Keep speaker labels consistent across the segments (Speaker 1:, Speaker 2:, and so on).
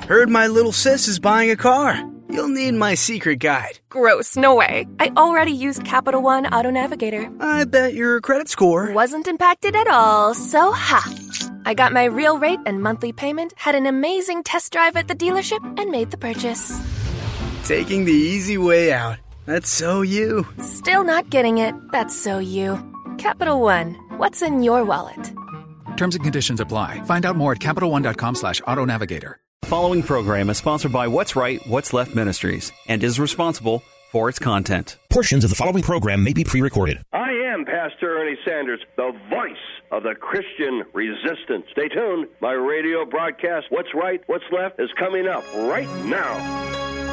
Speaker 1: Heard my little sis is buying a car. You'll need my secret guide.
Speaker 2: Gross, no way. I already used Capital One Auto Navigator.
Speaker 1: I bet your credit score
Speaker 2: Wasn't impacted at all, so I got my real rate and monthly payment, had an amazing test drive at the dealership, and made the purchase.
Speaker 1: Taking the easy way out. That's so you.
Speaker 2: Still not getting it. That's so you. Capital One, what's in your wallet?
Speaker 3: Terms and conditions apply. Find out more at CapitalOne.com/autonavigator.
Speaker 4: Following program is sponsored by What's Right, What's Left Ministries and is responsible for its content.
Speaker 5: Portions of the following program may be pre-recorded.
Speaker 6: I am Pastor Ernie Sanders, the voice of the Christian resistance. Stay tuned. My radio broadcast, What's Right, What's Left, is coming up right now.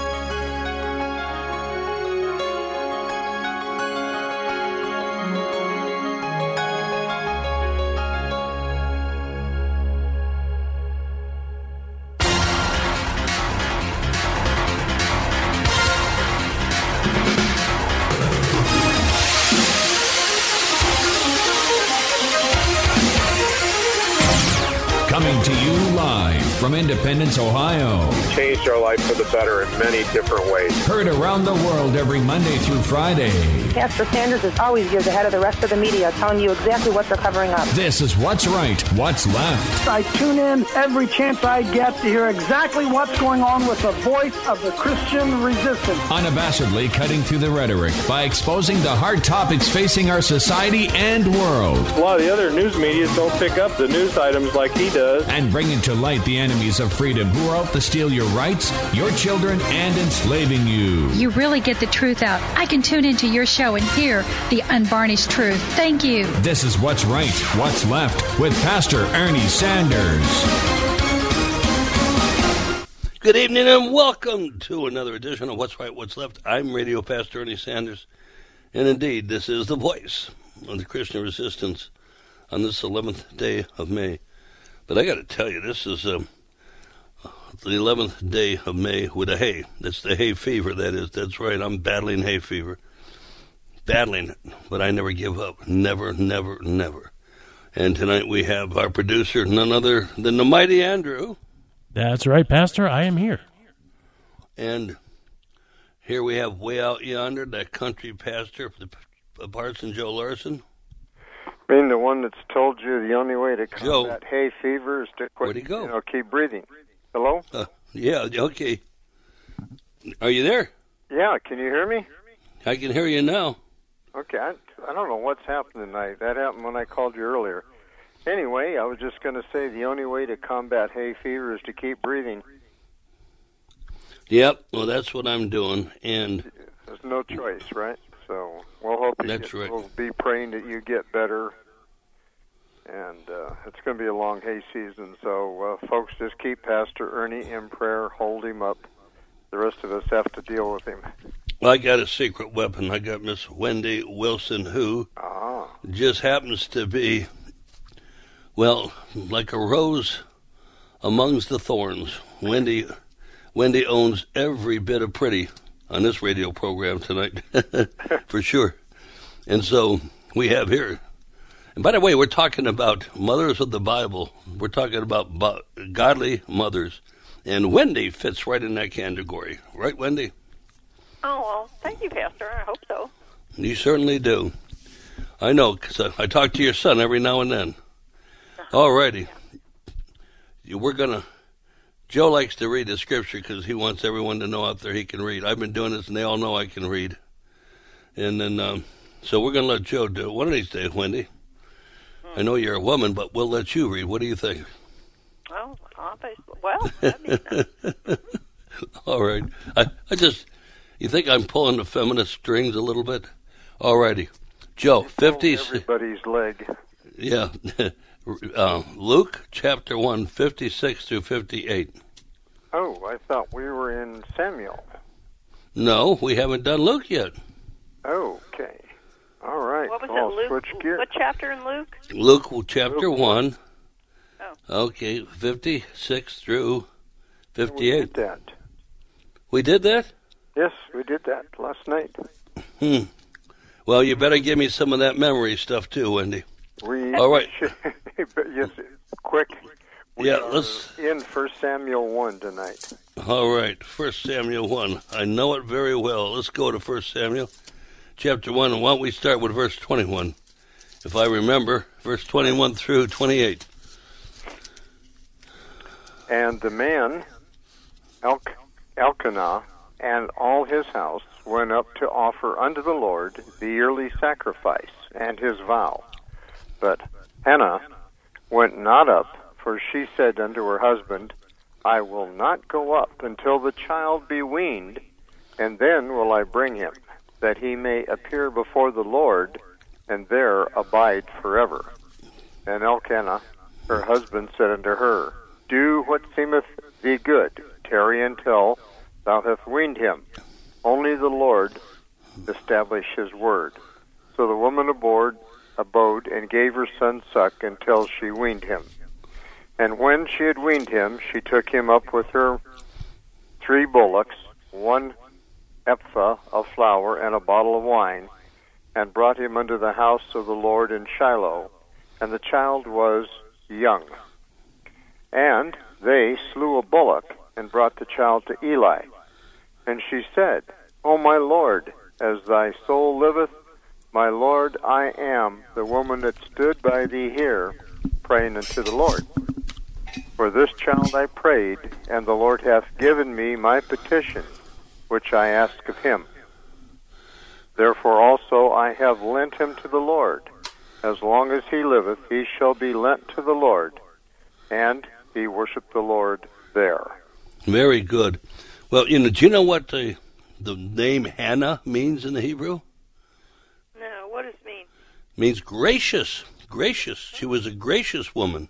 Speaker 7: Coming to you live from Independence, Ohio.
Speaker 8: Changed our life for the better in many different ways.
Speaker 7: Heard around the world every Monday through Friday.
Speaker 9: Pastor Sanders is always years ahead of the rest of the media, telling you exactly what they're covering up.
Speaker 7: This is What's Right, What's Left.
Speaker 10: I tune in every chance I get to hear exactly what's going on with the voice of the Christian resistance.
Speaker 7: Unabashedly cutting through the rhetoric by exposing the hard topics facing our society and world.
Speaker 8: A lot of the other news media don't pick up the news items like he does.
Speaker 7: And bringing to light the enemies of freedom who are out to steal your rights, your children, and enslaving you.
Speaker 11: You really get the truth out. I can tune into your show and hear the unvarnished truth. Thank you.
Speaker 7: This is What's Right, What's Left with Pastor Ernie Sanders.
Speaker 12: Good evening and welcome to another edition of What's Right, What's Left. I'm Radio Pastor Ernie Sanders, and indeed, this is the voice of the Christian resistance on this 11th day of May. But I got to tell you, this is the 11th day of May with a hay. That's the hay fever, that is. That's right, I'm battling hay fever. Battling it, but I never give up. Never, never, never. And tonight we have our producer, none other than the mighty Andrew.
Speaker 13: That's right, Pastor. I am here.
Speaker 12: And here we have way out yonder, that country pastor, the Parson Joe Larson.
Speaker 8: Being the one that's told you the only way to combat
Speaker 12: Joe.
Speaker 8: hay fever is to quit,
Speaker 12: Where'd he go?
Speaker 8: Keep breathing. Hello?
Speaker 12: Yeah, okay. Are you there?
Speaker 8: Yeah, can you hear me?
Speaker 12: I can hear you now.
Speaker 8: Okay, I don't know what's happened tonight. That happened when I called you earlier. Anyway, I was just going to say the only way to combat hay fever is to keep breathing.
Speaker 12: Yep, well, that's what I'm doing, and
Speaker 8: there's no choice, right? So we'll hope we'll be praying that you get better, and it's going to be a long hay season. So, folks, just keep Pastor Ernie in prayer, hold him up. The rest of us have to deal with him.
Speaker 12: Well, I got a secret weapon. I got Miss Wendy Wilson, who just happens to be, well, like a rose amongst the thorns. Wendy owns every bit of pretty on this radio program tonight, for sure. And so we have here, and by the way, we're talking about mothers of the Bible. We're talking about godly mothers. And Wendy fits right in that category. Right, Wendy?
Speaker 14: Oh, well, thank you, Pastor. I hope so.
Speaker 12: You certainly do. I know, because I talk to your son every now and then. All righty. Joe likes to read the scripture because he wants everyone to know out there he can read. I've been doing this, and they all know I can read. And then, so we're going to let Joe do it one of these days, Wendy. I know you're a woman, but we'll let you read. What do you think?
Speaker 14: Oh, well, that'd be nice.
Speaker 12: All right. You think I'm pulling the feminist strings a little bit? All righty. Joe, 50...
Speaker 8: Everybody's leg.
Speaker 12: Yeah. Luke, chapter 1, 56 through 58.
Speaker 8: Oh, I thought we were in Samuel.
Speaker 12: No, we haven't done Luke yet.
Speaker 8: Okay. All right.
Speaker 14: What was it, Luke?
Speaker 8: Switch gears.
Speaker 14: What chapter in Luke?
Speaker 12: Luke, chapter 1.
Speaker 14: Oh.
Speaker 12: Okay, 56 through 58.
Speaker 8: We did that.
Speaker 12: We did that?
Speaker 8: Yes, we did that last night.
Speaker 12: Well, you better give me some of that memory stuff too, Wendy. All right.
Speaker 8: Yes, quick
Speaker 12: let's
Speaker 8: in 1 Samuel 1 tonight.
Speaker 12: All right, 1 Samuel 1. I know it very well. Let's go to 1 Samuel chapter 1, and why don't we start with verse 21, if I remember, verse 21 through 28.
Speaker 8: And the man, Elkanah, and all his house went up to offer unto the Lord the yearly sacrifice and his vow. But Hannah went not up, for she said unto her husband, I will not go up until the child be weaned, and then will I bring him, that he may appear before the Lord, and there abide forever. And Elkanah, her husband, said unto her, Do what seemeth thee good, tarry until thou hast weaned him. Only the Lord establish his word. So the woman abode and gave her son suck until she weaned him. And when she had weaned him, she took him up with her 3 bullocks, 1 ephah of flour, and a bottle of wine, and brought him unto the house of the Lord in Shiloh. And the child was young. And they slew a bullock, and brought the child to Eli. And she said, O my Lord, as thy soul liveth, my Lord, I am the woman that stood by thee here, praying unto the Lord. For this child I prayed, and the Lord hath given me my petition, which I ask of him. Therefore also I have lent him to the Lord. As long as he liveth, he shall be lent to the Lord. And he worshiped the Lord there.
Speaker 12: Very good. Well, do you know what the name Hannah means in the Hebrew?
Speaker 14: No, what does it mean?
Speaker 12: It means gracious. Gracious. She was a gracious woman.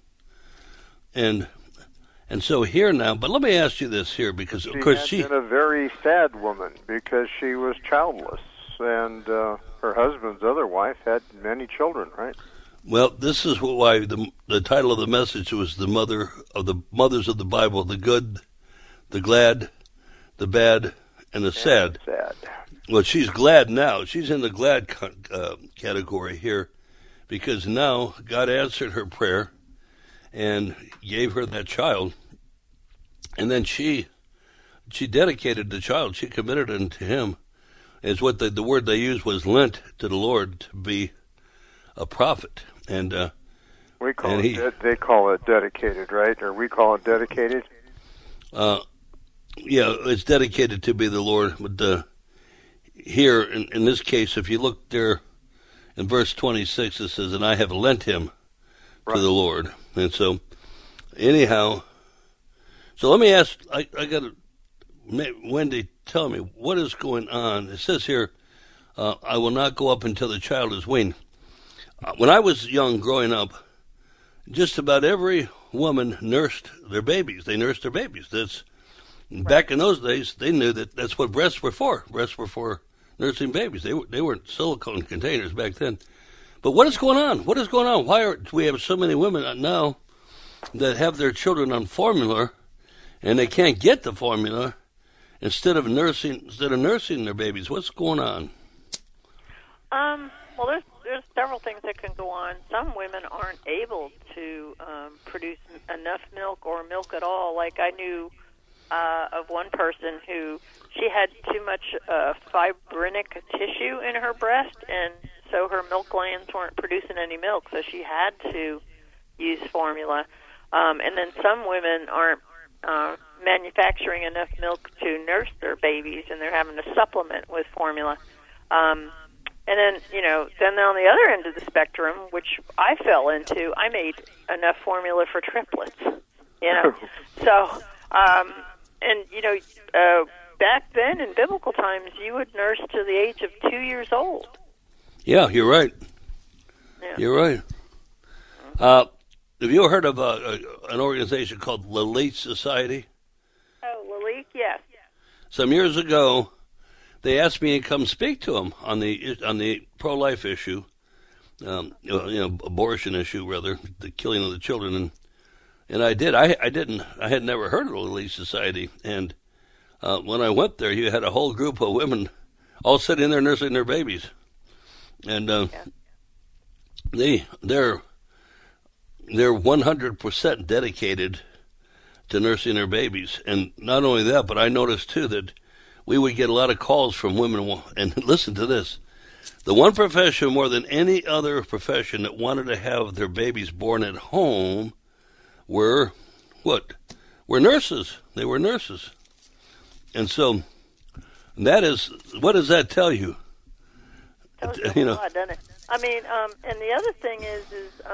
Speaker 12: And so here now, but let me ask you this here, because of course
Speaker 8: she had been a very sad woman because she was childless, and her husband's other wife had many children, right?
Speaker 12: Well, this is why the title of the message was the mothers of the Bible: the good, the glad, the bad, and the sad. Well, she's glad now. She's in the glad category here, because now God answered her prayer and gave her that child. And then she dedicated the child. She committed it to him. Is what the word they used was lent to the Lord to be a prophet. And
Speaker 8: they call it dedicated, right? Or we call it dedicated?
Speaker 12: Yeah, it's dedicated to be the Lord. But here, in this case, if you look there in verse 26, it says, and I have lent him to the Lord. And so, anyhow, so let me ask, I got to, Wendy, tell me, what is going on? It says here, I will not go up until the child is weaned. When I was young, growing up, just about every woman nursed their babies. They nursed their babies. Back in those days, they knew that's what breasts were for. Breasts were for nursing babies. They weren't silicone containers back then. But what is going on? What is going on? Why do we have so many women now that have their children on formula, and they can't get the formula instead of nursing their babies? What's going on?
Speaker 14: Well, there's several things that can go on. Some women aren't able to produce enough milk or milk at all. Like I knew of one person who she had too much fibrinic tissue in her breast, and so her milk glands weren't producing any milk, so she had to use formula. And then some women aren't manufacturing enough milk to nurse their babies, and they're having to supplement with formula. And then, then on the other end of the spectrum, which I fell into, I made enough formula for triplets, So, back then in biblical times, you would nurse to the age of 2 years old.
Speaker 12: Yeah, you're right. Yeah. You're right. Have you ever heard of an organization called Lilith Society?
Speaker 14: Oh, Lilith, yes.
Speaker 12: Some years ago, they asked me to come speak to them on the pro-life issue, abortion issue rather, the killing of the children, and I did. I had never heard of the Lilith Society, and when I went there, you had a whole group of women all sitting there nursing their babies, and they're they're 100% dedicated to nursing their babies. And not only that, but I noticed, too, that we would get a lot of calls from women. And listen to this. The one profession more than any other profession that wanted to have their babies born at home were what? Were nurses. They were nurses. And so that is, what does that tell you?
Speaker 14: Tells you a lot, doesn't it? I mean, and the other thing is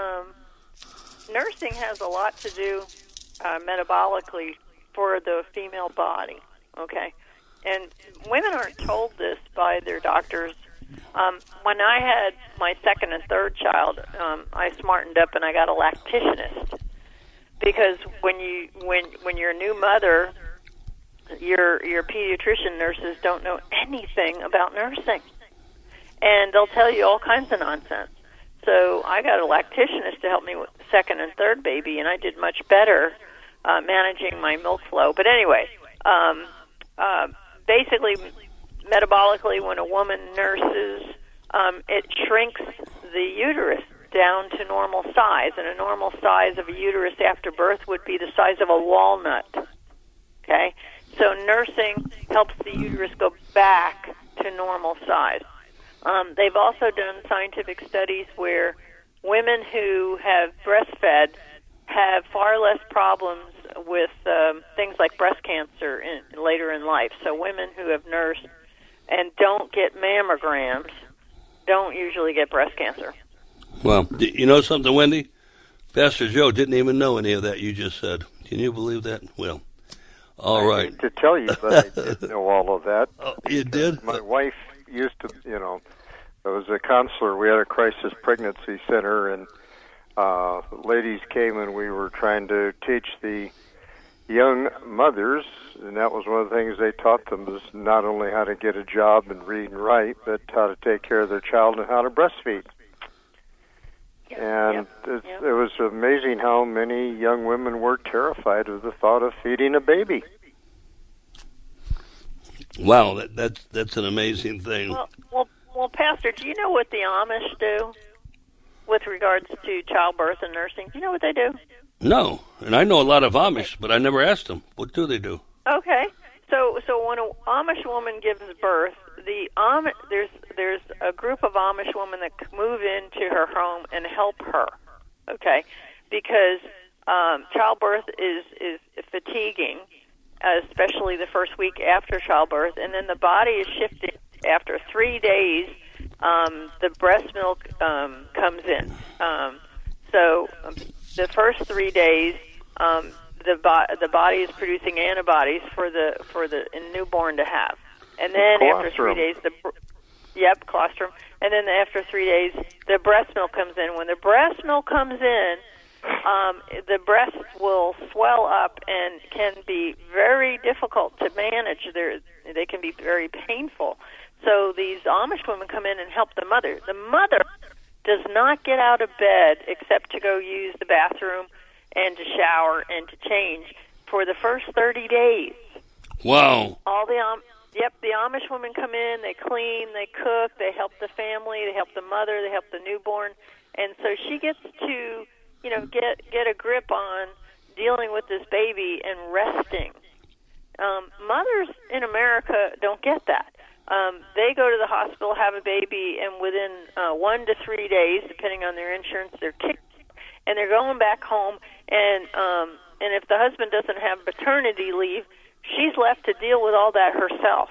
Speaker 14: nursing has a lot to do metabolically for the female body, okay? And women aren't told this by their doctors. When I had my second and third child, I smartened up and I got a lactationist, because when you're a new mother, your pediatrician nurses don't know anything about nursing, and they'll tell you all kinds of nonsense. So I got a lactationist to help me with the second and third baby, and I did much better managing my milk flow. But anyway, basically, metabolically, when a woman nurses, it shrinks the uterus down to normal size, and a normal size of a uterus after birth would be the size of a walnut. Okay? So nursing helps the uterus go back to normal size. They've also done scientific studies where women who have breastfed have far less problems with things like breast cancer later in life. So women who have nursed and don't get mammograms don't usually get breast cancer.
Speaker 12: Well, you know something, Wendy? Pastor Joe didn't even know any of that you just said. Can you believe that? Well, all right.
Speaker 8: I hate to tell you, but I did know all of that.
Speaker 12: Oh, you did?
Speaker 8: My wife used to, I was a counselor. We had a crisis pregnancy center, and ladies came, and we were trying to teach the young mothers, and that was one of the things they taught them, was not only how to get a job and read and write, but how to take care of their child and how to breastfeed. And it was amazing how many young women were terrified of the thought of feeding a baby.
Speaker 12: Wow, that's an amazing thing.
Speaker 14: Well, Pastor, do you know what the Amish do with regards to childbirth and nursing? Do you know what they do?
Speaker 12: No, and I know a lot of Amish, but I never asked them. What do they do?
Speaker 14: Okay, so when an Amish woman gives birth, there's a group of Amish women that move into her home and help her. Okay, because childbirth is fatiguing, especially the first week after childbirth, and then the body is shifting. After 3 days, the breast milk comes in. So the first 3 days, the body is producing antibodies for the newborn to have, and then after 3 days, colostrum, and then after 3 days, the breast milk comes in. When the breast milk comes in, the breasts will swell up and can be very difficult to manage. They can be very painful. So these Amish women come in and help the mother. The mother does not get out of bed except to go use the bathroom and to shower and to change for the first 30 days.
Speaker 12: Wow.
Speaker 14: The Amish women come in, they clean, they cook, they help the family, they help the mother, they help the newborn. And so she gets to, get a grip on dealing with this baby and resting. Mothers in America don't get that. They go to the hospital, have a baby, and within 1 to 3 days, depending on their insurance, they're kicked, and they're going back home. And if the husband doesn't have paternity leave, she's left to deal with all that herself.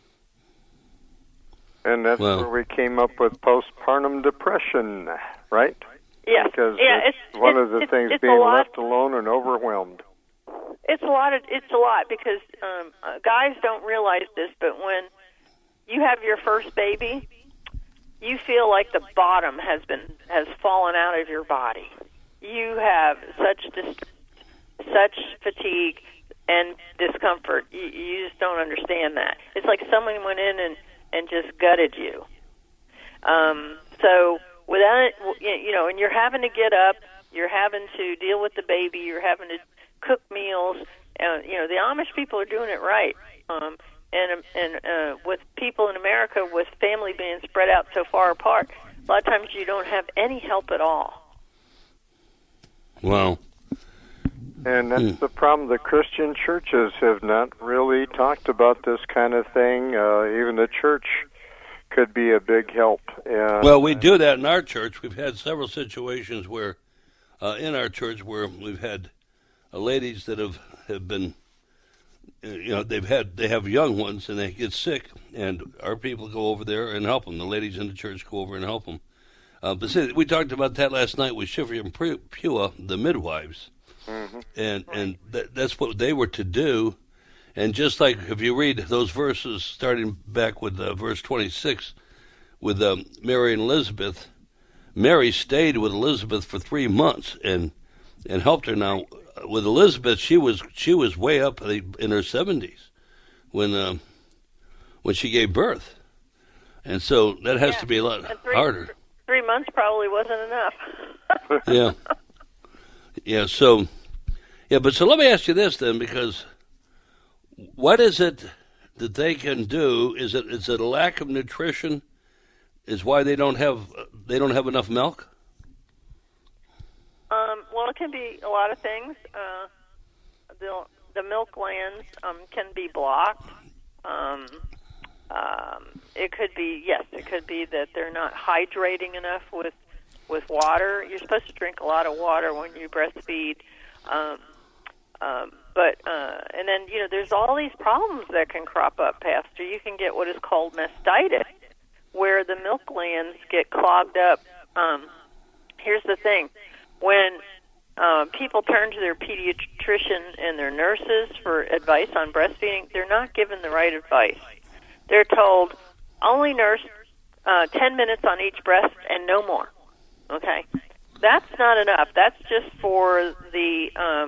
Speaker 8: And that's where we came up with postpartum depression, right?
Speaker 14: Yes.
Speaker 8: Because it's one of the things, being left alone and overwhelmed.
Speaker 14: It's a lot because guys don't realize this, but when you have your first baby, you feel like the bottom has fallen out of your body. You have such fatigue and discomfort. You just don't understand that. It's like someone went in and just gutted you. So without it, and you're having to get up, you're having to deal with the baby, you're having to cook meals. The Amish people are doing it right. And with people in America, with family being spread out so far apart, a lot of times you don't have any help at all.
Speaker 12: Wow.
Speaker 8: And that's the problem. The Christian churches have not really talked about this kind of thing. Even the church could be a big help.
Speaker 12: Well, we do that in our church. We've had several situations where, in our church, where we've had ladies that have been, they have young ones and they get sick, and our people go over there and help them. The ladies in the church go over and help them. But see, we talked about that last night with Shifri and Pua, the midwives. Mm-hmm. And that's what they were to do. And just like if you read those verses, starting back with verse 26, with Mary and Elizabeth, Mary stayed with Elizabeth for 3 months and helped her. Now, with Elizabeth, she was way up in her 70s when she gave birth, and so that has to be a lot harder.
Speaker 14: 3 months probably wasn't enough.
Speaker 12: Yeah. So let me ask you this then, because what is it that they can do? Is it a lack of nutrition? Is why they don't have enough milk?
Speaker 14: Well, it can be a lot of things. The milk glands can be blocked. It could be that they're not hydrating enough with water. You're supposed to drink a lot of water when you breastfeed. And then, there's all these problems that can crop up, Pastor. You can get what is called mastitis, where the milk glands get clogged up. Here's the thing. When people turn to their pediatrician and their nurses for advice on breastfeeding, they're not given the right advice. They're told, only nurse 10 minutes on each breast and no more. Okay? That's not enough. That's just for the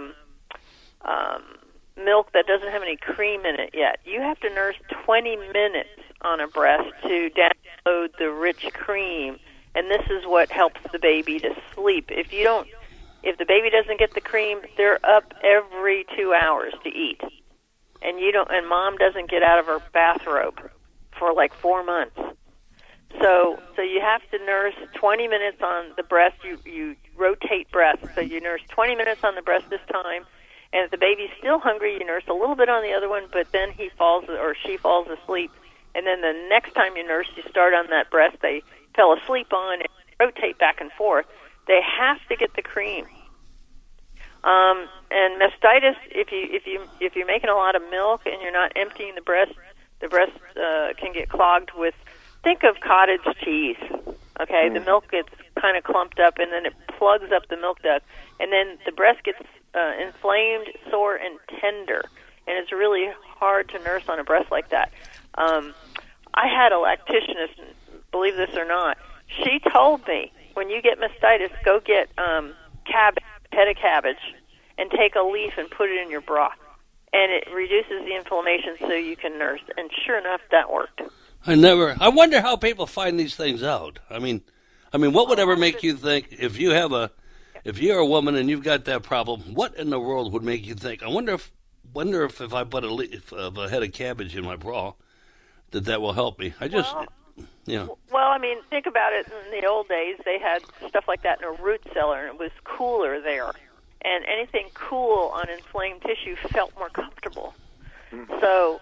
Speaker 14: milk that doesn't have any cream in it yet. You have to nurse 20 minutes on a breast to download the rich cream, and this is what helps the baby to sleep. If the baby doesn't get the cream, they're up every 2 hours to eat. And mom doesn't get out of her bathrobe for like 4 months. So you have to nurse 20 minutes on the breast. You rotate breasts. So you nurse 20 minutes on the breast this time. And if the baby's still hungry, you nurse a little bit on the other one, but then he falls or she falls asleep. And then the next time you nurse, you start on that breast they fell asleep on and rotate back and forth. They have to get the cream. And mastitis, if you're making a lot of milk and you're not emptying the breast can get clogged with. Think of cottage cheese. Okay, the milk gets kind of clumped up, and then it plugs up the milk duct, and then the breast gets inflamed, sore, and tender, and it's really hard to nurse on a breast like that. I had a lactationist, believe this or not. She told me, when you get mastitis, go get head of cabbage and take a leaf and put it in your broth, and it reduces the inflammation so you can nurse. And sure enough, that worked.
Speaker 12: I wonder how people find these things out. I mean, what would ever make you think, if you're a woman and you've got that problem, what in the world would make you think, I wonder if I put a leaf of a head of cabbage in my bra, that will help me.
Speaker 14: Well, think about it. In the old days, they had stuff like that in a root cellar, and it was cooler there. And anything cool on inflamed tissue felt more comfortable. So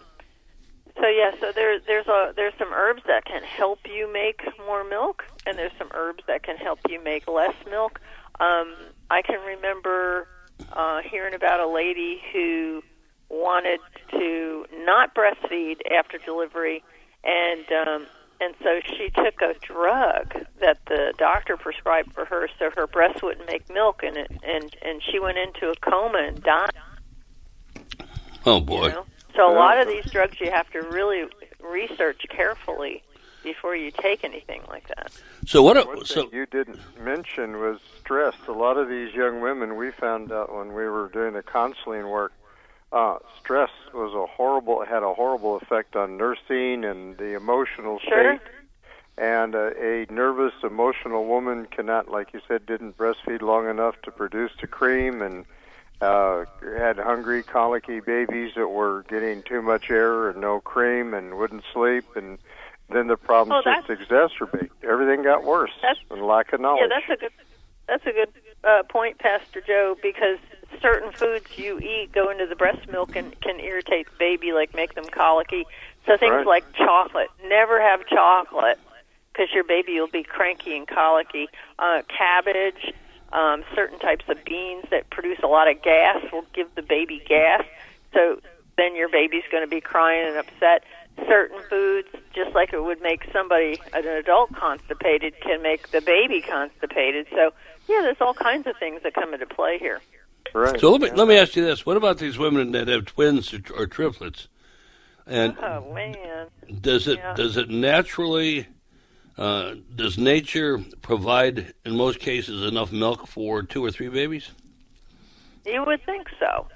Speaker 14: there's some herbs that can help you make more milk, and there's some herbs that can help you make less milk. I can remember hearing about a lady who wanted to not breastfeed after delivery, and so she took a drug that the doctor prescribed for her, so her breast wouldn't make milk, and she went into a coma and died.
Speaker 12: Oh boy!
Speaker 14: So a lot of these drugs you have to really research carefully before you take anything like that.
Speaker 8: So one thing you didn't mention was stress. A lot of these young women, we found out when we were doing the counseling work, stress was had a horrible effect on nursing and the emotional state. And a nervous, emotional woman cannot, like you said, didn't breastfeed long enough to produce the cream, and had hungry, colicky babies that were getting too much air and no cream and wouldn't sleep, and then the problems just exacerbate. Everything got worse and lack of knowledge.
Speaker 14: Yeah, that's a good point, Pastor Joe, because certain foods you eat go into the breast milk and can irritate the baby, like make them colicky. So things like chocolate. Never have chocolate because your baby will be cranky and colicky. Cabbage, certain types of beans that produce a lot of gas will give the baby gas. So then your baby's going to be crying and upset. Certain foods, just like it would make somebody, an adult, constipated, can make the baby constipated. So, yeah, there's all kinds of things that come into play here.
Speaker 12: Right. So let me ask you this: what about these women that have twins or triplets? And
Speaker 14: oh man,
Speaker 12: does it naturally? Does nature provide, in most cases, enough milk for 2 or 3 babies?
Speaker 14: You would think so.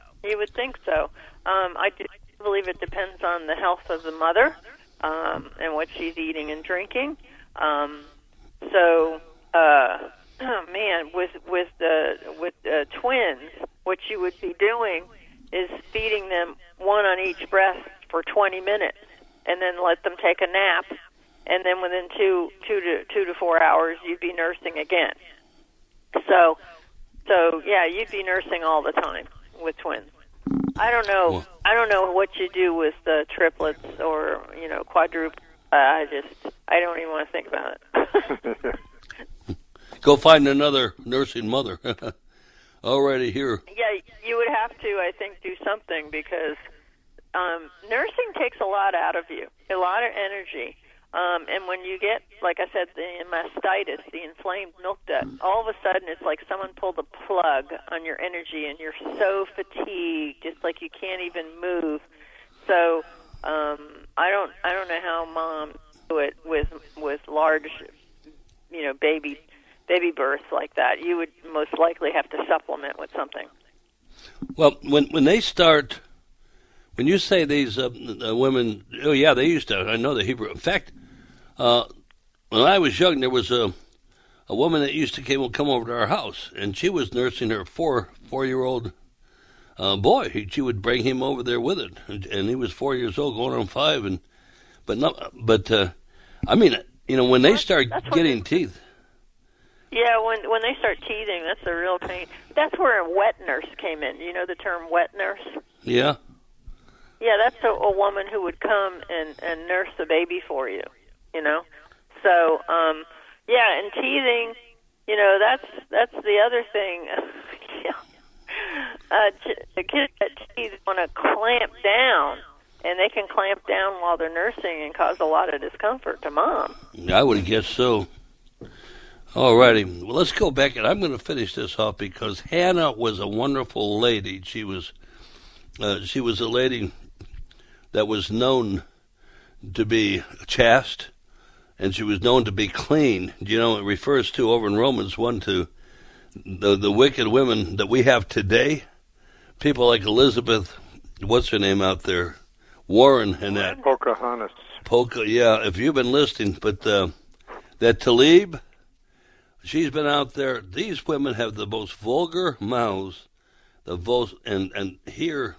Speaker 14: I do believe it depends on the health of the mother and what she's eating and drinking. With twins, what you would be doing is feeding them one on each breast for 20 minutes, and then let them take a nap, and then within 2 to 4 hours, you'd be nursing again. So yeah, you'd be nursing all the time with twins. I don't know. I don't know what you do with the triplets or quadruplets. I don't even want to think about it.
Speaker 12: Go find another nursing mother. Already here.
Speaker 14: Yeah, you would have to, I think, do something because nursing takes a lot out of you, a lot of energy. And when you get, like I said, the mastitis, the inflamed milk duct, all of a sudden it's like someone pulled a plug on your energy and you're so fatigued, just like you can't even move. So I don't know how moms do it with large, baby births like that. You would most likely have to supplement with something.
Speaker 12: Well, when they start, when you say these women, oh yeah, they used to. I know the Hebrew. In fact, when I was young, there was a woman that used to come over to our house, and she was nursing her four-year-old boy. She would bring him over there with it, and he was 4 years old, going on 5. I mean, when they start getting teeth.
Speaker 14: Yeah, when they start teething, that's a real pain. That's where a wet nurse came in. You know the term wet nurse?
Speaker 12: Yeah.
Speaker 14: Yeah, that's a woman who would come and nurse the baby for you, So, yeah, and teething, that's the other thing. The kids that teeth want to clamp down, and they can clamp down while they're nursing and cause a lot of discomfort to mom.
Speaker 12: I would guess so. All righty. Well, let's go back, and I'm going to finish this off because Hannah was a wonderful lady. She was a lady that was known to be chaste, and she was known to be clean. It refers to, over in Romans 1, to the wicked women that we have today. People like Elizabeth, what's her name out there? Warren and that.
Speaker 8: Pocahontas.
Speaker 12: Yeah, if you've been listening. But that Talib, she's been out there. These women have the most vulgar mouths. And here,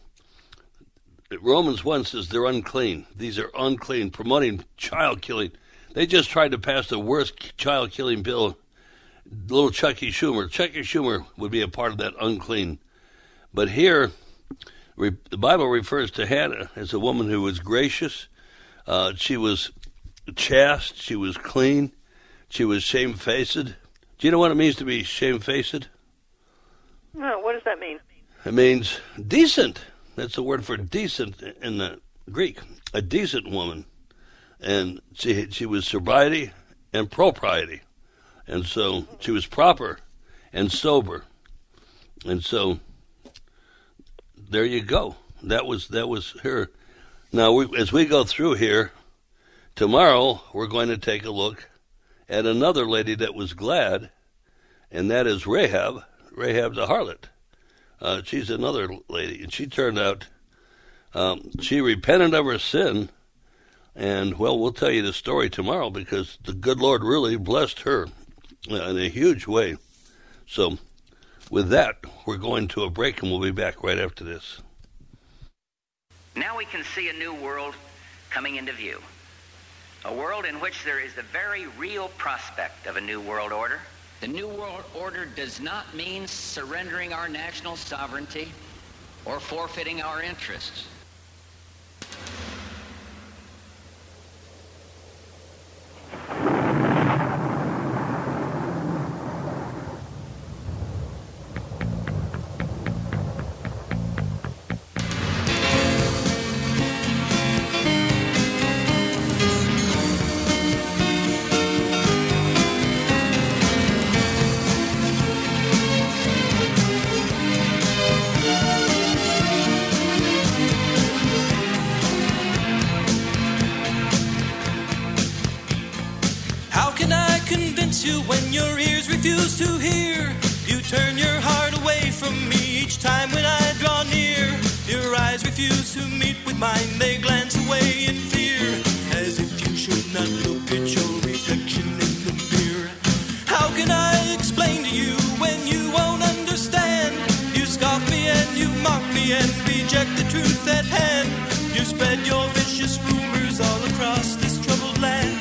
Speaker 12: Romans 1 says they're unclean. These are unclean, promoting child killing. They just tried to pass the worst child killing bill. Little Chucky Schumer. Chucky Schumer would be a part of that unclean. But here, the Bible refers to Hannah as a woman who was gracious. She was chaste. She was clean. She was shamefaced. Do you know what it means to be shamefaced?
Speaker 14: No, what does that mean?
Speaker 12: It means decent. That's the word for decent in the Greek. A decent woman. And she was sobriety and propriety. And so she was proper and sober. And so there you go. That was her. Now, as we go through here, tomorrow we're going to take a look at another lady that was glad, and that is Rahab. Rahab's a harlot. She's another lady, and she turned out, she repented of her sin, and, well, we'll tell you the story tomorrow because the good Lord really blessed her in a huge way. So, with that, we're going to a break, and we'll be back right after this.
Speaker 15: Now we can see a new world coming into view. A world in which there is the very real prospect of a new world order, The New World Order does not mean surrendering our national sovereignty or forfeiting our interests.
Speaker 16: You when your ears refuse to hear. You turn your heart away from me each time when I draw near. Your eyes refuse to meet with mine, they glance away in fear, as if you should not look at your reflection in the mirror. How can I explain to you when you won't understand? You scoff me and you mock me and reject the truth at hand. You spread your vicious rumors all across this troubled land.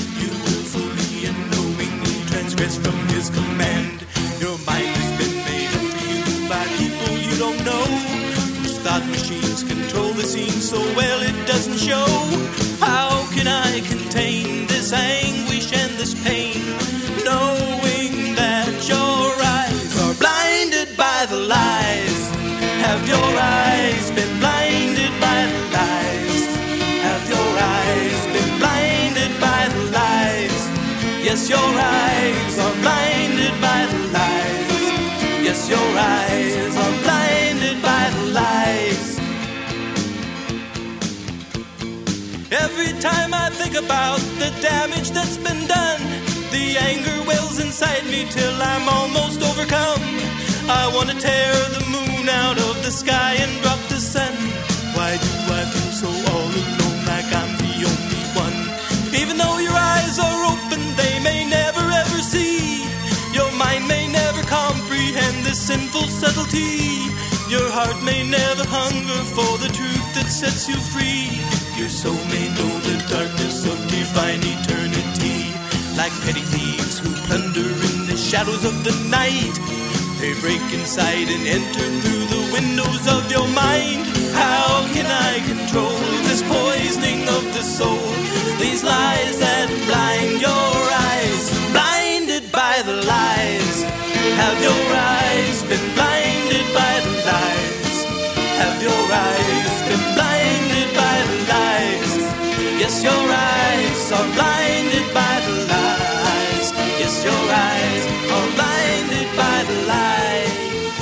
Speaker 16: From his command, your mind has been made up for you by people you don't know, whose thought machines control the scene so well it doesn't show. How can I contain this anguish and this pain, knowing that your eyes are blinded by the lies? Have your eyes been blinded by the lies? Have your eyes been blinded by the lies? Yes, your eyes are blinded by the lies. Yes, your eyes are blinded by the lies. Every time I think about the damage that's been done, the anger wells inside me till I'm almost overcome. I want to tear the moon out of the sky and drop the sun. Why do I feel so all alone, like I'm the only one? Even though your eyes are open, they may never ever see. Your mind may never comprehend this sinful subtlety. Your heart may never hunger for the truth that sets you free. Your soul may know the darkness of divine eternity. Like petty thieves who plunder in the shadows of the night, they break inside and enter through the windows of your mind. How can I control this poisoning of the soul? These lies that blind your eyes, blinded by the lies. Have your eyes been blinded by the lies? Have your eyes been blinded by the lies? Yes, your eyes are blinded by the lies. Yes, your eyes are blinded by the lies.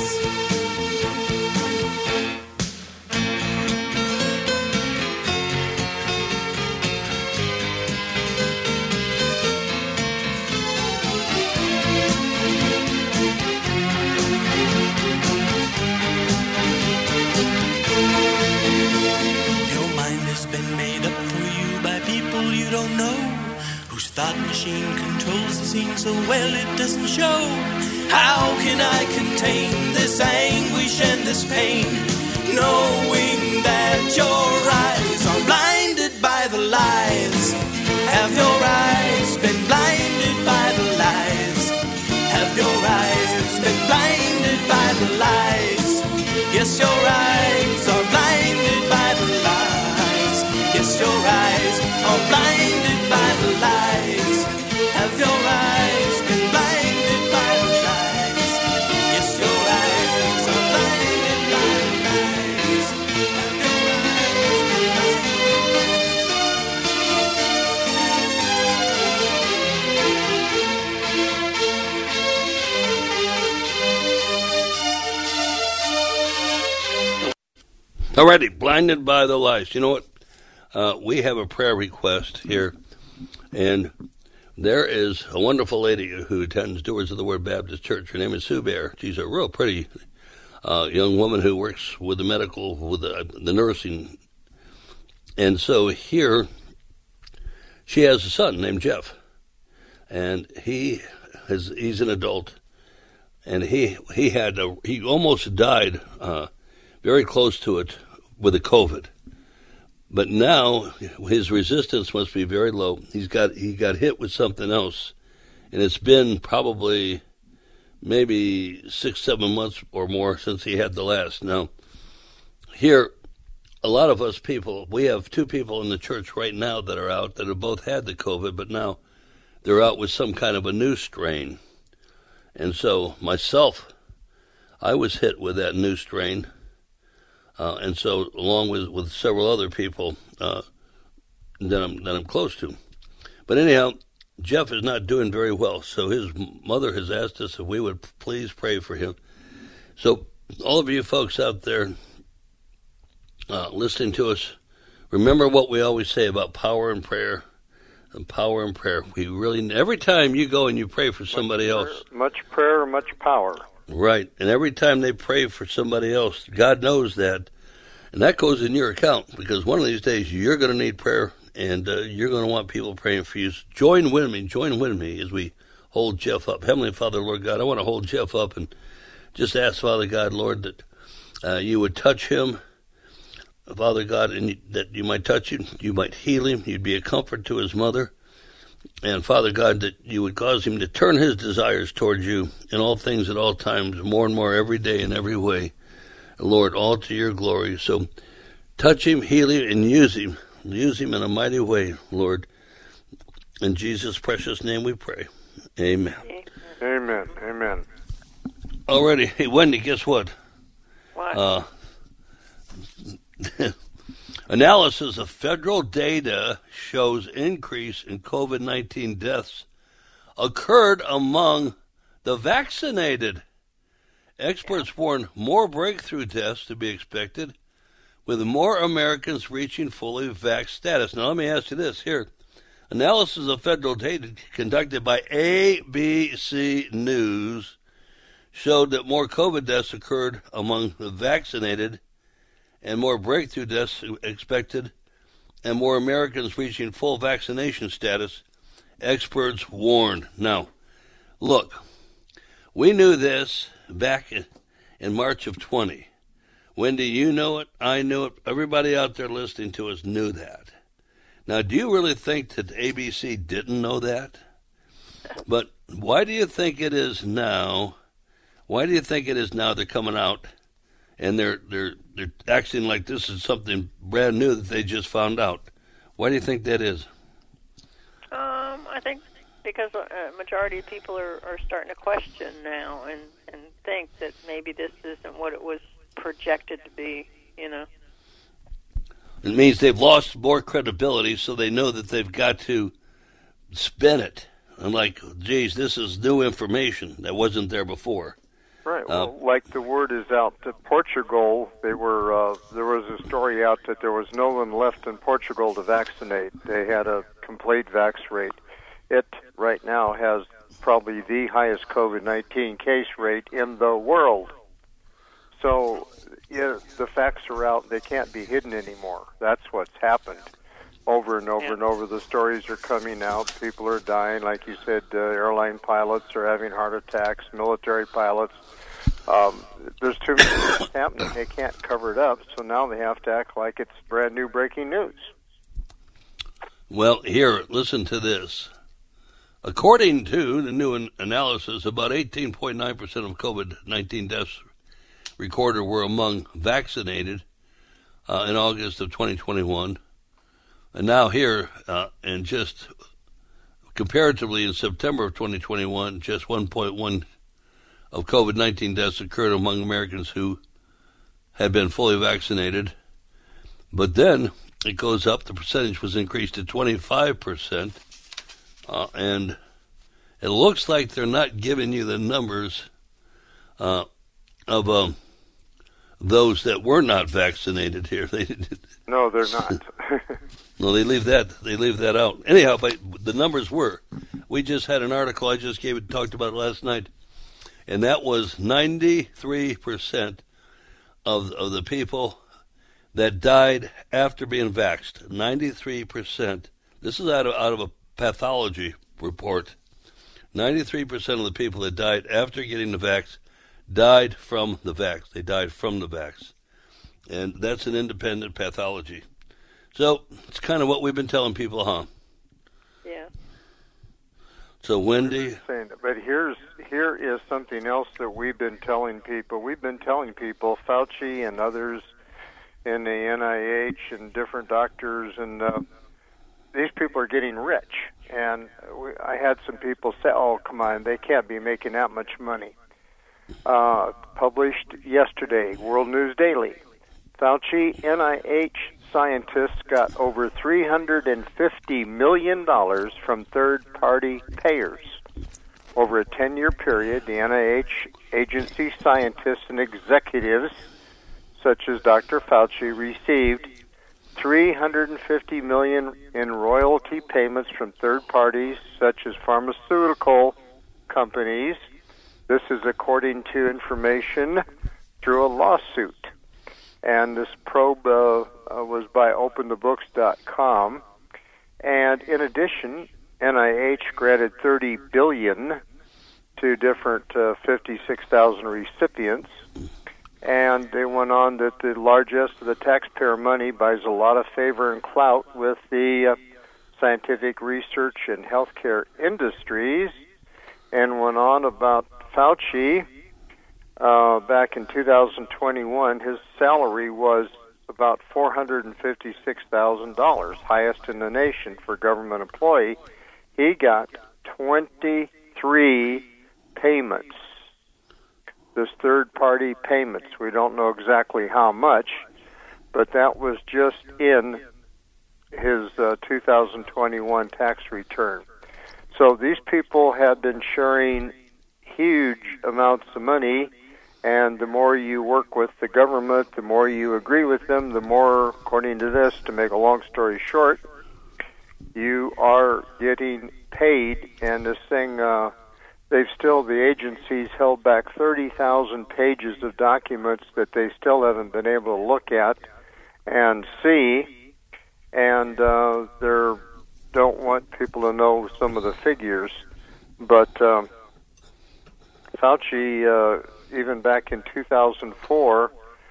Speaker 16: Thought machine controls the scene so well it doesn't show. How can I contain this anguish and this pain, knowing that your eyes are blinded by the lies? Have your eyes been blinded by the lies? Have your eyes been blinded by the lies? Yes, your eyes are blinded by the lies. Yes, your eyes are blinded by the lies. Have your eyes been blinded by the lies? Yes, your eyes are blinded by the lies. Have your eyes
Speaker 12: been blinded. Alrighty, blinded by the lies. You know what? We have a prayer request here, and there is a wonderful lady who attends Doers of the Word Baptist Church. Her name is Sue Bear. She's a real pretty young woman who works with the medical, with the nursing. And so here, she has a son named Jeff, and he's an adult, and he almost died very close to it with the COVID. But now his resistance must be very low. He got hit with something else, and it's been probably maybe 6-7 months or more since he had the last. Now, here, a lot of us people, we have 2 people in the church right now that are out that have both had the COVID, but now they're out with some kind of a new strain. And so myself, I was hit with that new strain. And so along with several other people that I'm close to. But anyhow, Jeff is not doing very well, so his mother has asked us if we would please pray for him. So all of you folks out there listening to us, remember what we always say about power and prayer. And power and prayer. We really, every time you go and you pray for somebody else.
Speaker 8: Much prayer, much power.
Speaker 12: Right. And every time they pray for somebody else, God knows that. And that goes in your account, because one of these days you're going to need prayer, and you're going to want people praying for you. Join with me as we hold Jeff up. Heavenly Father, Lord God, I want to hold Jeff up and just ask, Father God, Lord, that you would touch him, Father God, and that you might touch him, you might heal him, you'd be a comfort to his mother. And Father God, that you would cause him to turn his desires towards you in all things at all times, more and more every day in every way. Lord, all to your glory. So touch him, heal him, and use him. Use him in a mighty way, Lord. In Jesus' precious name we pray. Amen.
Speaker 8: Amen. Amen.
Speaker 12: Alrighty. Hey, Wendy, guess what?
Speaker 14: What?
Speaker 12: Analysis of federal data shows increase in COVID-19 deaths occurred among the vaccinated. Experts warn more breakthrough deaths to be expected, with more Americans reaching fully vaxxed status. Now, let me ask you this here. Analysis of federal data conducted by ABC News showed that more COVID deaths occurred among the vaccinated and more breakthrough deaths expected, and more Americans reaching full vaccination status, experts warned. Now, look, we knew this back in March of 20. Wendy, you know it, I knew it, everybody out there listening to us knew that. Now, do you really think that ABC didn't know that? But why do you think it is now? Why do you think it is now they're coming out and they're acting like this is something brand new that they just found out? Why do you think that is?
Speaker 14: I think because a majority of people are starting to question now and think that maybe this isn't what it was projected to be, you know.
Speaker 12: It means they've lost more credibility, so they know that they've got to spin it. I'm like, geez, this is new information that wasn't there before.
Speaker 8: Right. Well, like the word is out to Portugal, there was a story out that there was no one left in Portugal to vaccinate. They had a complete vax rate. It right now has probably the highest COVID-19 case rate in the world. So yeah, the facts are out. They can't be hidden anymore. That's what's happened. Over and over and over, the stories are coming out. People are dying. Like you said, airline pilots are having heart attacks, military pilots. There's too many things happening. They can't cover it up, so now they have to act like it's brand new breaking news.
Speaker 12: Well, here, listen to this. According to the new analysis, about 18.9% of COVID-19 deaths recorded were among vaccinated in August of 2021. And now here, and just comparatively in September of 2021, just 1.1 of COVID-19 deaths occurred among Americans who had been fully vaccinated. But then it goes up, the percentage was increased to 25%, and it looks like they're not giving you the numbers of those that were not vaccinated here.
Speaker 8: No, they're not.
Speaker 12: No, they leave that out. Anyhow, but the numbers were. We just had an article I just talked about last night, and that was 93% of the people that died after being vaxxed. 93%. This is out of a pathology report. 93% of the people that died after getting the vax died from the vax. They died from the vax. And that's an independent pathology. So it's kind of what we've been telling people, huh?
Speaker 14: Yeah.
Speaker 12: So, Wendy?
Speaker 8: But here is something else that we've been telling people. We've been telling people, Fauci and others in the NIH and different doctors, and these people are getting rich. And I had some people say, oh, come on, they can't be making that much money. Published yesterday, World News Daily. Fauci, NIH scientists got over $350 million from third-party payers. Over a 10-year period, the NIH agency scientists and executives, such as Dr. Fauci, received $350 million in royalty payments from third parties, such as pharmaceutical companies. This is according to information through a lawsuit. And this probe was by OpenTheBooks.com. And in addition, NIH granted $30 billion to different 56,000 recipients. And they went on that the largest of the taxpayer money buys a lot of favor and clout with the scientific research and healthcare industries. And went on about Fauci. Back in 2021, his salary was about $456,000, highest in the nation for a government employee. He got 23 payments. This third-party payments. We don't know exactly how much, but that was just in his 2021 tax return. So these people have been sharing huge amounts of money, and the more you work with the government, the more you agree with them, the more, according to this, to make a long story short, you are getting paid. And this thing, the agencies held back 30,000 pages of documents that they still haven't been able to look at and see, and they don't want people to know some of the figures. But Fauci, even back in 2004,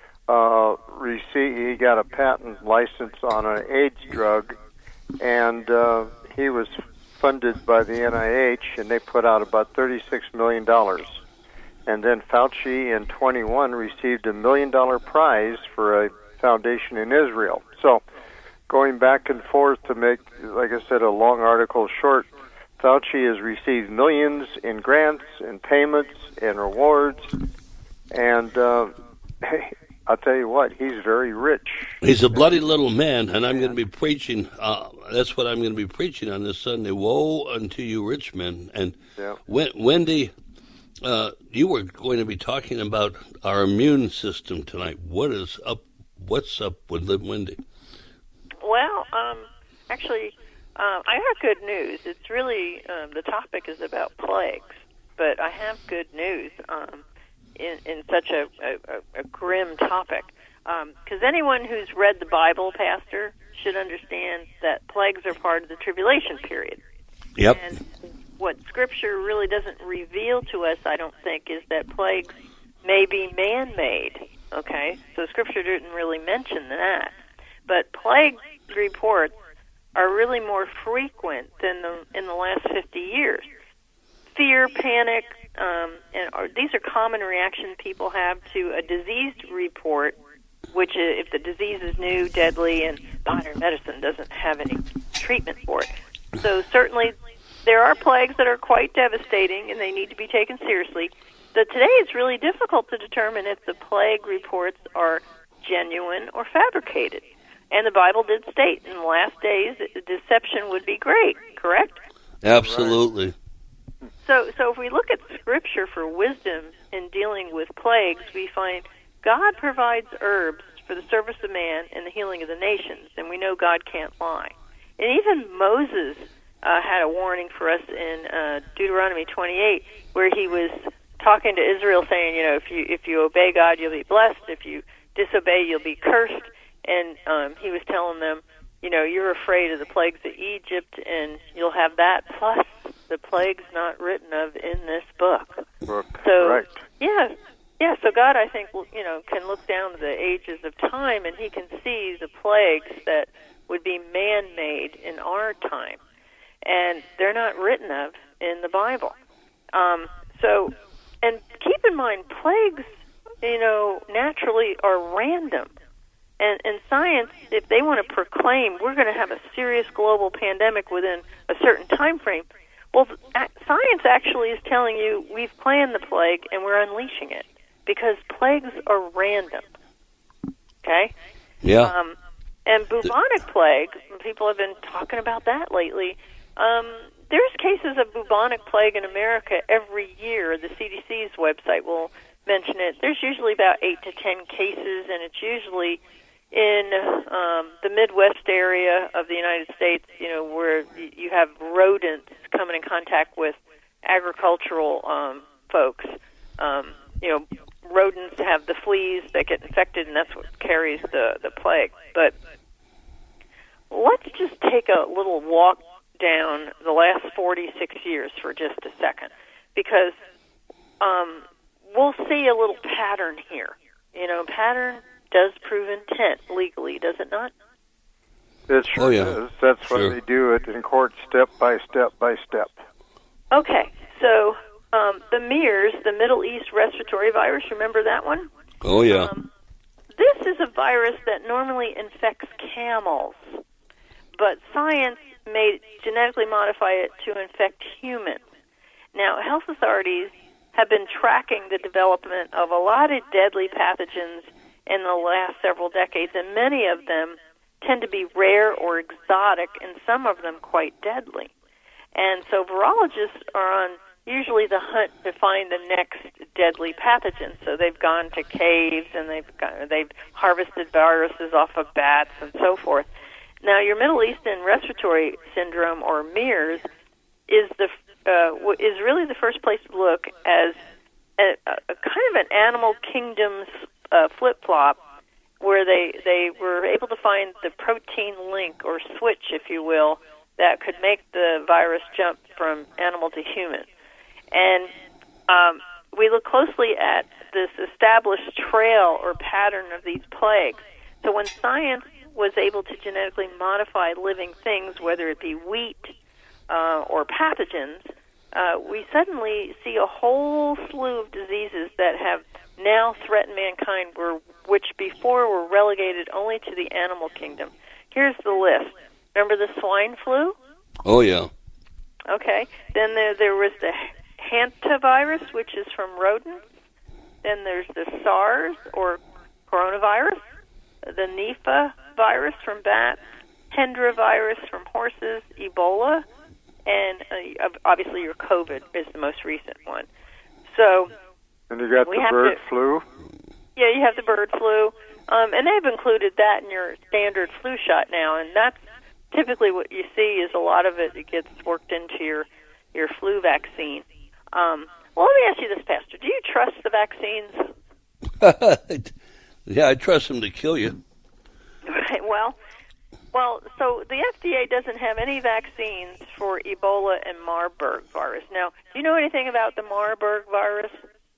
Speaker 8: he got a patent license on an AIDS drug, and he was funded by the NIH, and they put out about $36 million. And then Fauci in 21 received $1 million prize for a foundation in Israel. So going back and forth to make, like I said, a long article short, Fauci has received millions in grants and payments and rewards, and I'll tell you what, he's very rich.
Speaker 12: He's a bloody little man, and I'm going to be preaching, that's what I'm going to be preaching on this Sunday, woe unto you rich men. And Wendy, you were going to be talking about our immune system tonight. What's up with Wendy?
Speaker 14: Well, actually, I have good news. It's really, the topic is about plagues, but I have good news in such a grim topic. Because anyone who's read the Bible, Pastor, should understand that plagues are part of the tribulation period.
Speaker 12: Yep.
Speaker 14: And what Scripture really doesn't reveal to us, I don't think, is that plagues may be man-made. Okay? So Scripture didn't really mention that. But plague reports are really more frequent than in the last 50 years. Fear, panic, these are common reactions people have to a diseased report, which if the disease is new, deadly, and modern medicine doesn't have any treatment for it. So certainly there are plagues that are quite devastating, and they need to be taken seriously. But today it's really difficult to determine if the plague reports are genuine or fabricated. And the Bible did state in the last days that deception would be great, correct?
Speaker 12: Absolutely.
Speaker 14: So if we look at Scripture for wisdom in dealing with plagues, we find God provides herbs for the service of man and the healing of the nations, and we know God can't lie. And even Moses had a warning for us in Deuteronomy 28, where he was talking to Israel saying, if you obey God, you'll be blessed. If you disobey, you'll be cursed. And he was telling them, you're afraid of the plagues of Egypt, and you'll have that, plus the plagues not written of in this book. So,
Speaker 8: right.
Speaker 14: So God, I think, can look down to the ages of time, and he can see the plagues that would be man-made in our time. And they're not written of in the Bible. And keep in mind, plagues, naturally are random. And science, if they want to proclaim we're going to have a serious global pandemic within a certain time frame, well, science actually is telling you we've planned the plague and we're unleashing it because plagues are random. Okay?
Speaker 12: Yeah.
Speaker 14: And bubonic plague, people have been talking about that lately. There's cases of bubonic plague in America every year. The CDC's website will mention it. There's usually about 8 to 10 cases, and it's usually in the Midwest area of the United States, where you have rodents coming in contact with agricultural folks. Rodents have the fleas that get infected, and that's what carries the plague. But let's just take a little walk down the last 46 years for just a second, because we'll see a little pattern here. Pattern does prove intent legally, does it not?
Speaker 8: It sure is. That's why they do it in court, step by step by step.
Speaker 14: Okay, so the MERS, the Middle East Respiratory Virus, remember that one?
Speaker 12: Oh, yeah.
Speaker 14: This is a virus that normally infects camels, but science may genetically modify it to infect humans. Now, health authorities have been tracking the development of a lot of deadly pathogens in the last several decades, and many of them tend to be rare or exotic, and some of them quite deadly. And so virologists are on usually the hunt to find the next deadly pathogen. So they've gone to caves and they've harvested viruses off of bats and so forth. Now, your Middle Eastern Respiratory Syndrome, or MERS, is really the first place to look as a kind of an animal kingdom's flip-flop, where they were able to find the protein link or switch, if you will, that could make the virus jump from animal to human. And we look closely at this established trail or pattern of these plagues. So when science was able to genetically modify living things, whether it be wheat or pathogens, we suddenly see a whole slew of diseases that have now threatened mankind, which before were relegated only to the animal kingdom. Here's the list. Remember the swine flu?
Speaker 12: Oh, yeah.
Speaker 14: Okay. Then there was the hantavirus, which is from rodents. Then there's the SARS, or coronavirus, the Nipah virus from bats, Hendra virus from horses, Ebola, and obviously your COVID is the most recent one. So,
Speaker 8: and you got the bird flu?
Speaker 14: Yeah, you have the bird flu. And they've included that in your standard flu shot now, and that's typically what you see is a lot of it gets worked into your flu vaccine. Well, let me ask you this, Pastor. Do you trust the vaccines?
Speaker 12: Yeah, I trust them to kill you.
Speaker 14: Right, well, so the FDA doesn't have any vaccines for Ebola and Marburg virus. Now, do you know anything about the Marburg virus?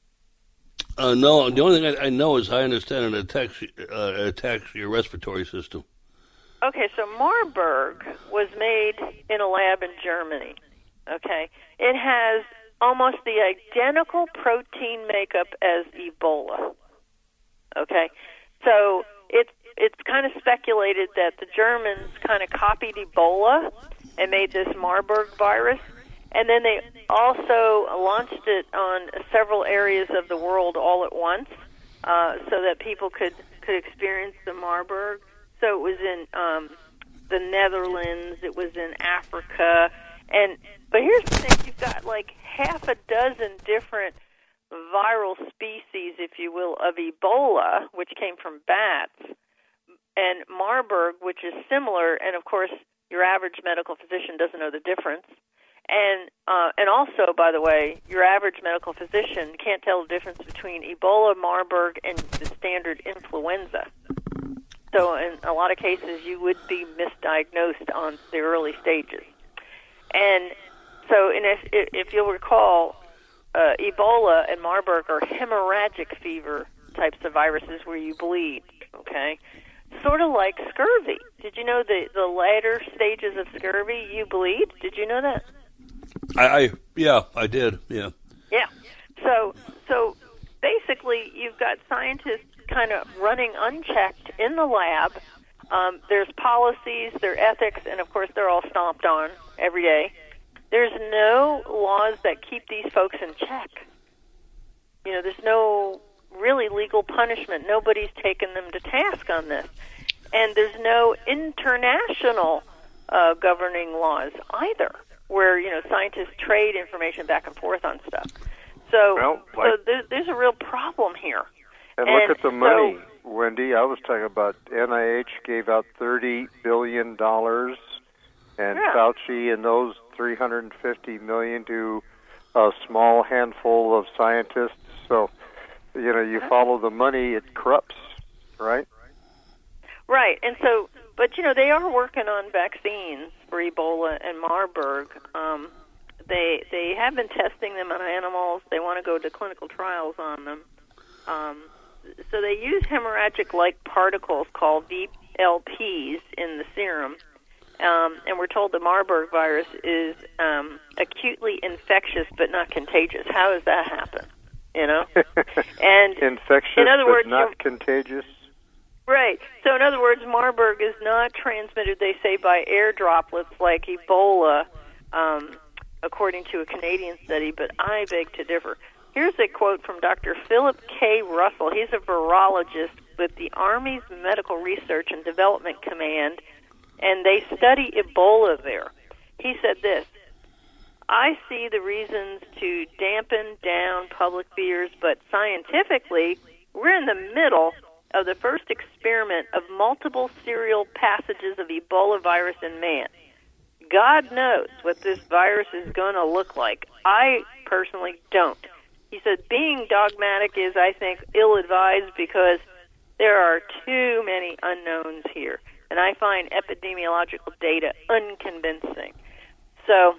Speaker 12: No, the only thing I know is I understand it attacks your respiratory system.
Speaker 14: Okay, so Marburg was made in a lab in Germany. Okay, it has almost the identical protein makeup as Ebola. Okay, so it's kind of speculated that the Germans kind of copied Ebola and made this Marburg virus, and then they also launched it on several areas of the world all at once, so that people could experience the Marburg. So it was in the Netherlands, it was in Africa, but here's the thing: you've got like half a dozen different viral species, if you will, of Ebola, which came from bats, and Marburg, which is similar, and of course your average medical physician doesn't know the difference. And also, by the way, your average medical physician can't tell the difference between Ebola, Marburg, and the standard influenza. So in a lot of cases, you would be misdiagnosed on the early stages. And so if you'll recall, Ebola and Marburg are hemorrhagic fever types of viruses where you bleed, okay? Sort of like scurvy. Did you know the later stages of scurvy, you bleed? Did you know that?
Speaker 12: I did. Yeah.
Speaker 14: Yeah. So basically, you've got scientists kind of running unchecked in the lab. There's policies, there are ethics, and of course, they're all stomped on every day. There's no laws that keep these folks in check. You know, there's no really legal punishment. Nobody's taken them to task on this. And there's no international governing laws either, where, you know, scientists trade information back and forth on stuff. So, there's a real problem here.
Speaker 8: And look at the money, Wendy. I was talking about NIH gave out $30 billion, and Fauci and those $350 million to a small handful of scientists. So, you know, you follow the money, it corrupts, right?
Speaker 14: Right, and so, but, you know, they are working on vaccines for Ebola and Marburg. They have been testing them on animals. They want to go to clinical trials on them. So they use hemorrhagic-like particles called VLPs in the serum. And we're told the Marburg virus is acutely infectious but not contagious. How does that happen? You know? And
Speaker 8: infectious
Speaker 14: in other words,
Speaker 8: but not contagious?
Speaker 14: Right. So in other words, Marburg is not transmitted, they say, by air droplets like Ebola, according to a Canadian study, but I beg to differ. Here's a quote from Dr. Philip K. Russell. He's a virologist with the Army's Medical Research and Development Command, and they study Ebola there. He said this: I see the reasons to dampen down public fears, but scientifically, we're in the middle of the first experiment of multiple serial passages of Ebola virus in man. God knows what this virus is going to look like. I personally don't. He said being dogmatic is, I think, ill-advised because there are too many unknowns here, and I find epidemiological data unconvincing. So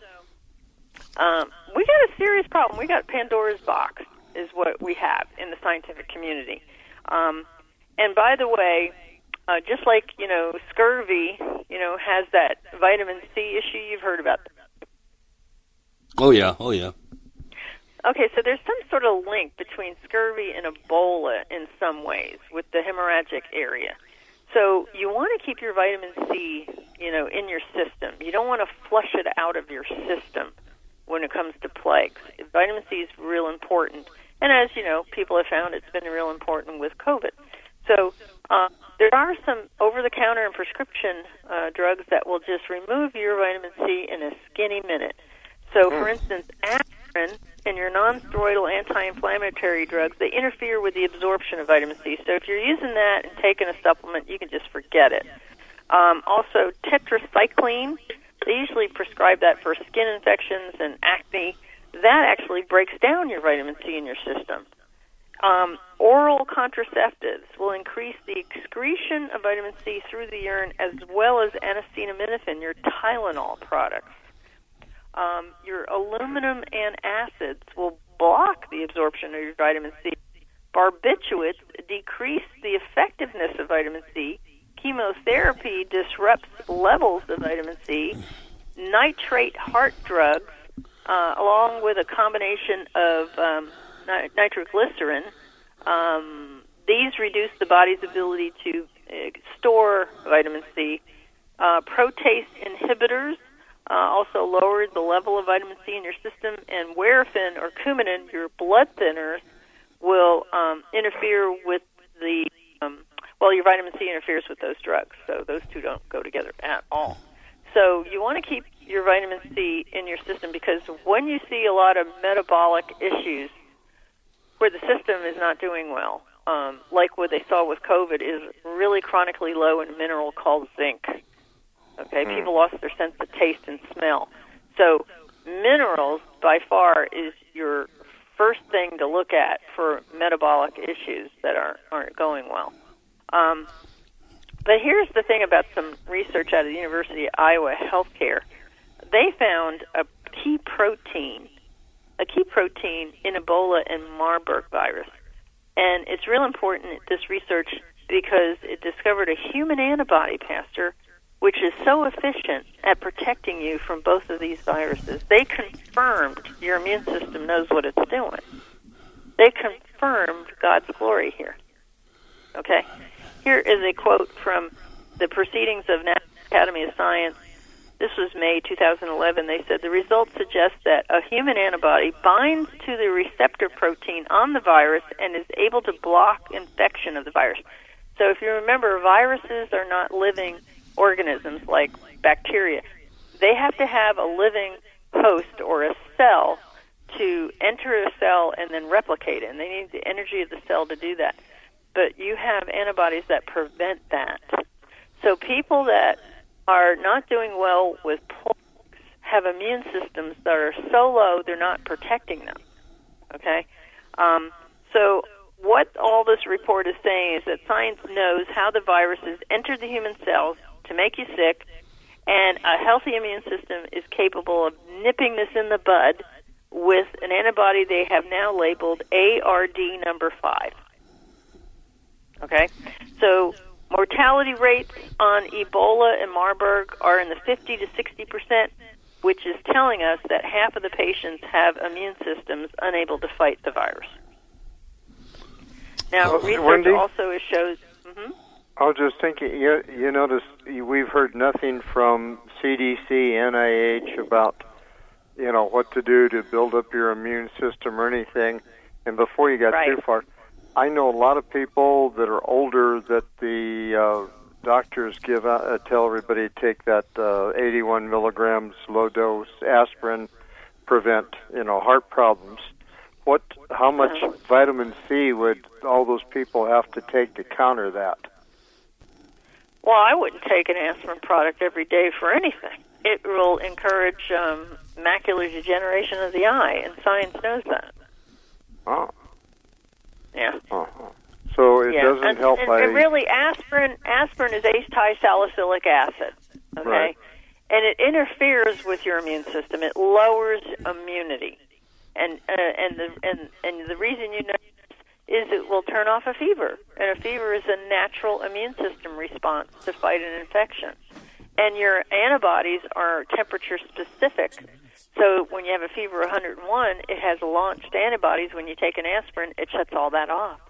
Speaker 14: we got a serious problem. We got Pandora's box is what we have in the scientific community. And by the way, just like, you know, scurvy, you know, has that vitamin C issue, you've heard about that.
Speaker 12: Oh, yeah.
Speaker 14: Okay, so there's some sort of link between scurvy and Ebola in some ways with the hemorrhagic area. So you want to keep your vitamin C, you know, in your system. You don't want to flush it out of your system when it comes to plagues. Vitamin C is real important. And as, you know, people have found, it's been real important with COVID. So there are some over-the-counter and prescription drugs that will just remove your vitamin C in a skinny minute. So, for instance, aspirin and your non-steroidal anti-inflammatory drugs, they interfere with the absorption of vitamin C. So if you're using that and taking a supplement, you can just forget it. Also, tetracycline, they usually prescribe that for skin infections and acne. That actually breaks down your vitamin C in your system. Oral contraceptives will increase the excretion of vitamin C through the urine, as well as acetaminophen, your Tylenol products. Your aluminum antacids will block the absorption of your vitamin C. Barbiturates decrease the effectiveness of vitamin C. Chemotherapy disrupts levels of vitamin C. Nitrate heart drugs, along with a combination of nitroglycerin, these reduce the body's ability to store vitamin C. Protease inhibitors also lower the level of vitamin C in your system, and Warfarin or Coumadin, your blood thinners, will interfere with the, your vitamin C interferes with those drugs, so those two don't go together at all. So you want to keep your vitamin C in your system, because when you see a lot of metabolic issues where the system is not doing well, like what they saw with COVID, is really chronically low in a mineral called zinc. Okay, people lost their sense of taste and smell. So minerals, by far, is your first thing to look at for metabolic issues that aren't going well. But here's the thing about some research out of the University of Iowa Healthcare. They found a key protein in Ebola and Marburg virus. And it's real important, this research, because it discovered a human antibody, Pastor, which is so efficient at protecting you from both of these viruses. They confirmed your immune system knows what it's doing. They confirmed God's glory here. Okay? Here is a quote from the Proceedings of National Academy of Science. This was May 2011. They said, the results suggest that a human antibody binds to the receptor protein on the virus and is able to block infection of the virus. So if you remember, viruses are not living organisms like bacteria. They have to have a living host or a cell to enter a cell and then replicate it, and they need the energy of the cell to do that. But you have antibodies that prevent that. So people that are not doing well with plagues have immune systems that are so low they're not protecting them. Okay? So what all this report is saying is that science knows how the viruses enter the human cells to make you sick, and a healthy immune system is capable of nipping this in the bud with an antibody they have now labeled ARD number 5. Okay? So mortality rates on Ebola and Marburg are in the 50 to 60%, which is telling us that half of the patients have immune systems unable to fight the virus. Now, research
Speaker 8: Wendy?
Speaker 14: also shows...
Speaker 8: I was just thinking, you notice we've heard nothing from CDC, NIH about, what to do to build up your immune system or anything. And before you got too far, I know a lot of people that are older that the doctors tell everybody to take that 81 milligrams low-dose aspirin, prevent, heart problems. How much vitamin C would all those people have to take to counter that?
Speaker 14: Well, I wouldn't take an aspirin product every day for anything. It will encourage macular degeneration of the eye, and science knows that.
Speaker 8: Oh.
Speaker 14: Yeah.
Speaker 8: Uh-huh. So it doesn't help by...
Speaker 14: And really, aspirin is acetylsalicylic acid, okay?
Speaker 8: Right.
Speaker 14: And it interferes with your immune system. It lowers immunity. And the reason you know is it will turn off a fever. And a fever is a natural immune system response to fight an infection. And your antibodies are temperature specific. So when you have a fever of 101, it has launched antibodies. When you take an aspirin, it shuts all that off.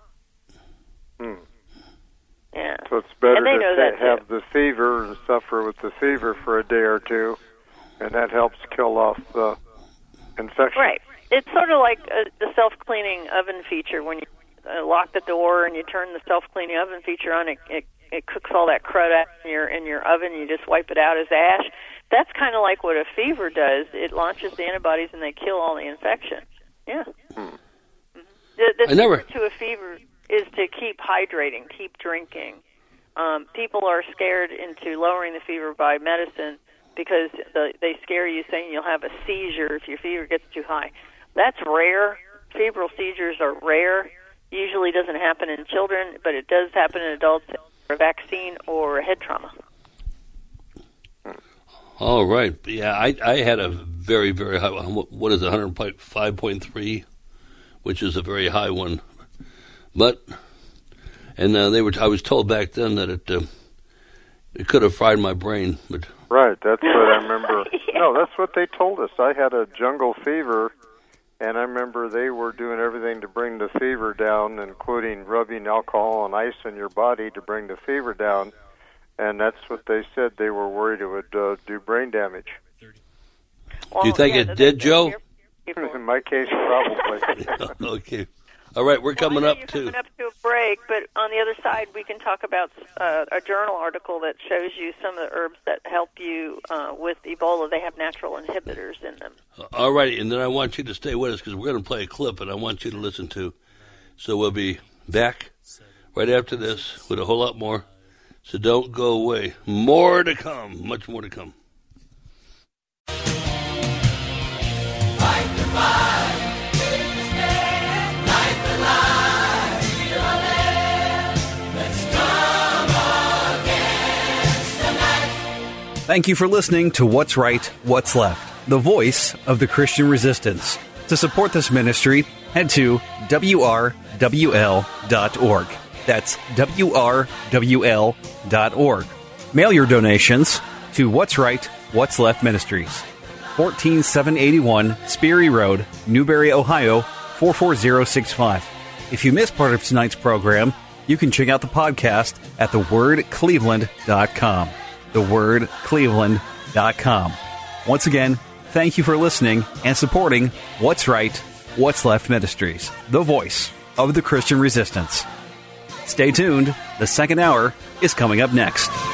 Speaker 14: Yeah.
Speaker 8: So it's better
Speaker 14: to
Speaker 8: have the fever and suffer with the fever for a day or two, and that helps kill off the infection.
Speaker 14: Right. It's sort of like the self-cleaning oven feature. When you lock the door and you turn the self-cleaning oven feature on, it cooks all that crud out in your oven. You just wipe it out as ash. That's kind of like what a fever does. It launches the antibodies and they kill all the infection. Yeah. The secret to a fever is to keep hydrating, keep drinking. People are scared into lowering the fever by medicine because they scare you saying you'll have a seizure if your fever gets too high. That's rare. Febrile seizures are rare. Usually doesn't happen in children, but it does happen in adults for a vaccine or a head trauma.
Speaker 12: All right. Yeah, I had a very, very high, what is it, 105.3, which is a very high one. But, and I was told back then that it could have fried my brain. But
Speaker 8: right, that's what I remember. Yeah. No, that's what they told us. I had a jungle fever, and I remember they were doing everything to bring the fever down, including rubbing alcohol and ice in your body to bring the fever down. And that's what they said. They were worried it would do brain damage.
Speaker 12: Well, do you think it did, Joe?
Speaker 8: In my case, probably.
Speaker 12: Okay. All right, we're coming up to
Speaker 14: a break, but on the other side, we can talk about a journal article that shows you some of the herbs that help you with Ebola. They have natural inhibitors in them.
Speaker 12: All righty, and then I want you to stay with us because we're going to play a clip, and I want you to listen to. So we'll be back right after this with a whole lot more. So don't go away. More to come. Much more to come.
Speaker 16: Fight the fight. Light the light. Let's come against the night.
Speaker 1: Thank you for listening to What's Right, What's Left, the voice of the Christian resistance. To support this ministry, head to WRWL.org. That's WRWL.org. Mail your donations to What's Right, What's Left Ministries, 14781 Speary Road, Newberry, Ohio, 44065. If you missed part of tonight's program, you can check out the podcast at thewordcleveland.com. thewordcleveland.com. Once again, thank you for listening and supporting What's Right, What's Left Ministries, the voice of the Christian resistance. Stay tuned. The second hour is coming up next.